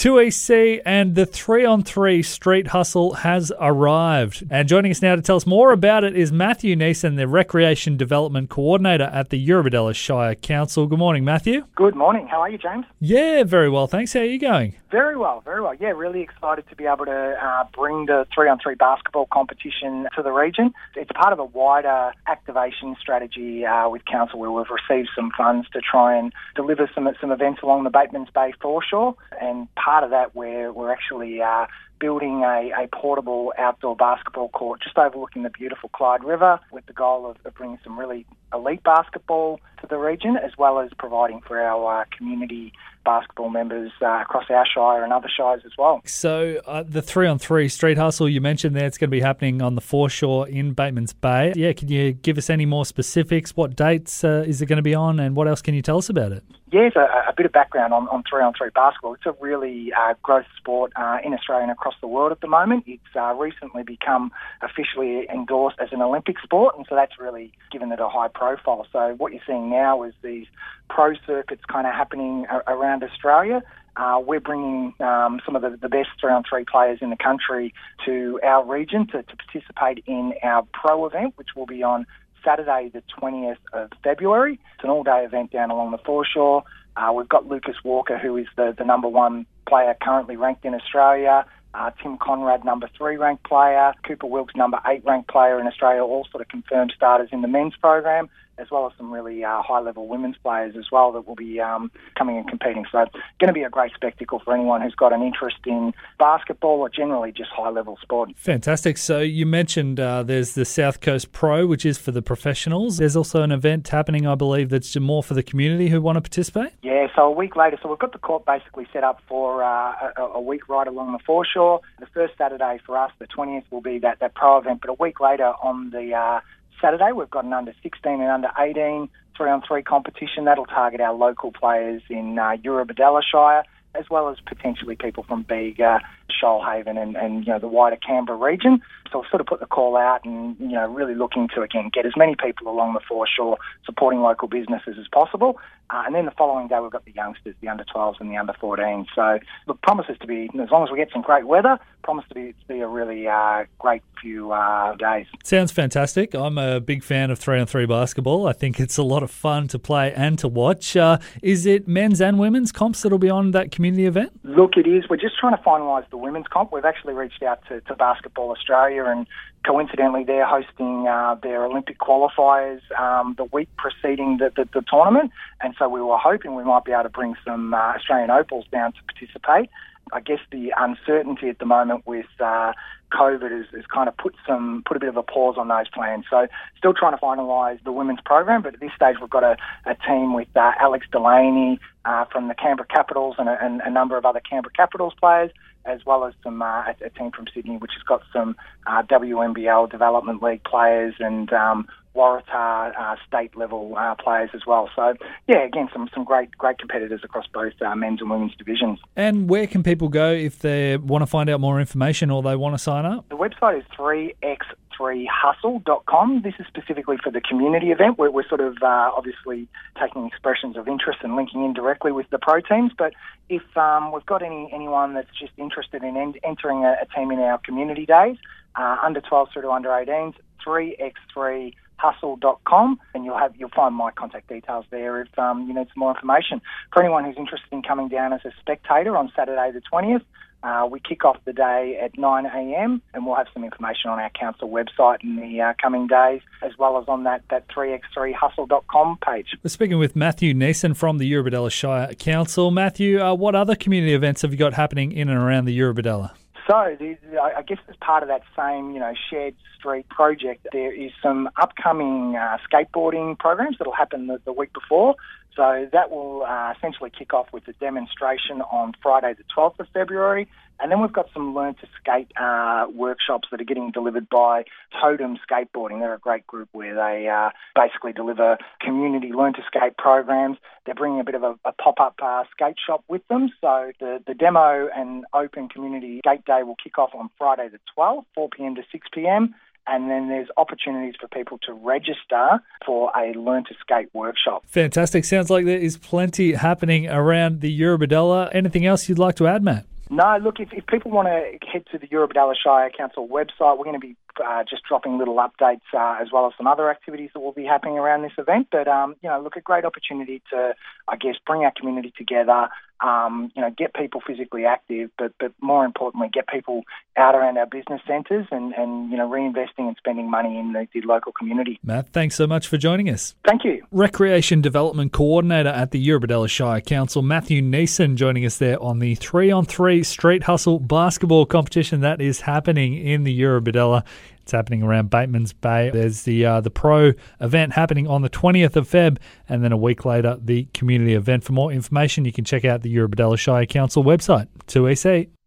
2EC and the 3-on-3 Street Hustle has arrived. And joining us now to tell us more about it is Matthew Neeson, the Recreation Development Coordinator at the Eurobodalla Shire Council. Good morning, Matthew. Good morning. How are you, James? Yeah, very well, thanks. How are you going? Very well, very well. Yeah, really excited to be able to bring the 3-on-3 basketball competition to the region. It's part of a wider activation strategy with Council where we've received some funds to try and deliver some events along the Batemans Bay foreshore. And part of that we're actually building a portable outdoor basketball court just overlooking the beautiful Clyde River with the goal of bringing some really elite basketball to the region, as well as providing for our community basketball members across our shire and other shires as well. So the 3-on-3 Street Hustle, you mentioned there, it's going to be happening on the foreshore in Batemans Bay. Yeah, can you give us any more specifics? What dates is it going to be on, and what else can you tell us about it? Yes, a bit of background on 3-on-3 basketball. It's a really growth sport in Australia and across the world at the moment. It's recently become officially endorsed as an Olympic sport, and so that's really given it a high profile. So what you're seeing now is these pro circuits kind of happening around Australia. We're bringing some of the best 3-on-3 players in the country to our region to participate in our pro event, which will be on Saturday the 20th of February. It's an all-day event down along the foreshore. We've got Lucas Walker, who is the number one player currently ranked in Australia. Tim Conrad, number 3 ranked player. Cooper Wilkes, number 8 ranked player in Australia, all sort of confirmed starters in the men's program, as well as some really high-level women's players as well that will be coming and competing. So it's going to be a great spectacle for anyone who's got an interest in basketball or generally just high-level sport. Fantastic. So you mentioned there's the South Coast Pro, which is for the professionals. There's also an event happening, I believe, that's more for the community who want to participate? Yeah, so a week later, so we've got the court basically set up for a week right along the foreshore. The first Saturday for us, the 20th, will be that pro event, but a week later on the Saturday, we've got an under 16 and under 18 3-on-3 competition. That'll target our local players in Eurobodalla Shire, as well as potentially people from Bega, Shoalhaven and the wider Canberra region. So we've sort of put the call out and, really looking to, again, get as many people along the foreshore supporting local businesses as possible. And then the following day, we've got the youngsters, the under-12s and the under-14s. So, look, promises to be, as long as we get some great weather, promise to be a really great few days. Sounds fantastic. I'm a big fan of 3-on-3 basketball. I think it's a lot of fun to play and to watch. Is it men's and women's comps that'll be on that community event? Look, it is. We're just trying to finalise the women's comp. We've actually reached out to Basketball Australia, and coincidentally they're hosting their Olympic qualifiers the week preceding the tournament, and so we were hoping we might be able to bring some Australian Opals down to participate. I guess the uncertainty at the moment with COVID has kind of put a bit of a pause on those plans. So still trying to finalise the women's program, but at this stage we've got a team with Alex Delaney from the Canberra Capitals and a number of other Canberra Capitals players, as well as some a team from Sydney which has got some WNBL Development League players and Waratah state-level players as well. So, yeah, again, some great competitors across both men's and women's divisions. And where can people go if they want to find out more information or they want to sign up? The website is 3x3hustle.com. This is specifically for the community event. We're sort of obviously taking expressions of interest and linking in directly with the pro teams. But if we've got anyone that's just interested in entering a team in our community days, under 12s through to under 18s, 3x3hustle.com, and you'll find my contact details there if you need some more information. For anyone who's interested in coming down as a spectator on Saturday the 20th, we kick off the day at 9 a.m. and we'll have some information on our council website in the coming days, as well as on that 3x3hustle.com page. We're speaking with Matthew Neeson from the Eurobodalla Shire Council. Matthew, what other community events have you got happening in and around the Eurobodalla? So, I guess as part of that same, shared street project, there is some upcoming skateboarding programs that'll happen the week before. So that will essentially kick off with a demonstration on Friday the 12th of February. And then we've got some Learn to Skate workshops that are getting delivered by Totem Skateboarding. They're a great group where they basically deliver community Learn to Skate programs. They're bringing a bit of a pop-up skate shop with them. So the demo and open community skate day will kick off on Friday the 12th, 4 p.m. to 6 p.m. And then there's opportunities for people to register for a Learn to Skate workshop. Fantastic. Sounds like there is plenty happening around the Eurobodalla. Anything else you'd like to add, Matt? No, look, if people want to head to the Eurobodalla Shire Council website, we're going to be just dropping little updates as well as some other activities that will be happening around this event. But, look, a great opportunity to, I guess, bring our community together, get people physically active, but more importantly, get people out around our business centres and reinvesting and spending money in the local community. Matt, thanks so much for joining us. Thank you. Recreation Development Coordinator at the Eurobodalla Shire Council, Matthew Neeson, joining us there on the 3-on-3 Street Hustle basketball competition that is happening in the Eurobodalla. It's happening around Bateman's Bay. There's the pro event happening on the 20th of Feb, and then a week later, the community event. For more information, you can check out the Eurobodalla Shire Council website, 2EC.